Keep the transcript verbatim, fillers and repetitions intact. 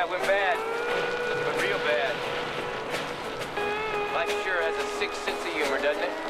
Yeah, it went bad. It went real bad. Life sure has a sick sense of humor, doesn't it?